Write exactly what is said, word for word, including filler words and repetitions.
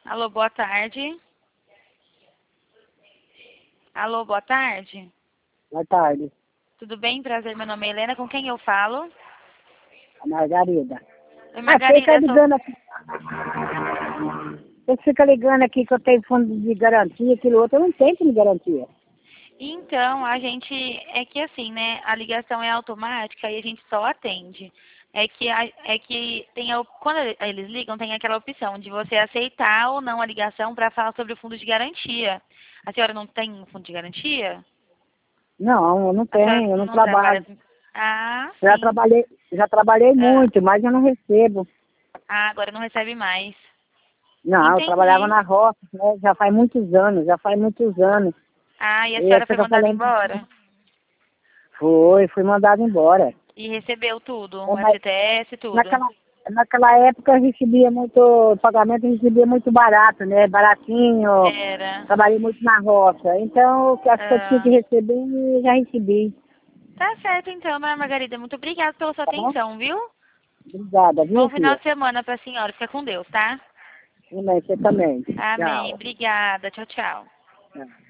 Alô, boa tarde. Alô, boa tarde. Boa tarde. Tudo bem? Prazer, meu nome é Helena. Com quem eu falo? A Margarida. Oi, Ah, você fica Margarida. Sou... ligando aqui. Você fica ligando aqui que eu tenho fundo de garantia, aquilo outro, eu não tenho fundo de garantia. Então, a gente... É que assim, né? A ligação é automática e a gente só atende. É que, a... é que tem a... quando eles ligam, tem aquela opção de você aceitar ou não a ligação para falar sobre o fundo de garantia. A senhora não tem um fundo de garantia? Não, eu não A senhora tenho, eu não não trabalha... trabalho. Ah, Já sim. trabalhei, já trabalhei Ah, muito, mas eu não recebo. ah, agora não recebe mais. Não, eu trabalhava Entendi. na roça, né? Já faz muitos anos, já faz muitos anos. Ah, e a E senhora essa foi que eu mandada falei, embora? foi, fui mandado embora. E recebeu tudo, É, o mas F G T S, tudo. naquela, naquela época eu recebia muito, o pagamento eu recebia muito barato, né? Baratinho, Era. trabalhei muito na roça. Então, o que as que eu tinha que Ah, receber, eu já recebi. tá certo então, dona Margarida. Muito obrigada pela sua Tá bom? atenção, viu? Obrigada, Bom viu, final filha? de semana pra senhora. Fica com Deus, tá? E você também. Amém. Tchau. Obrigada. Tchau, tchau. Tchau.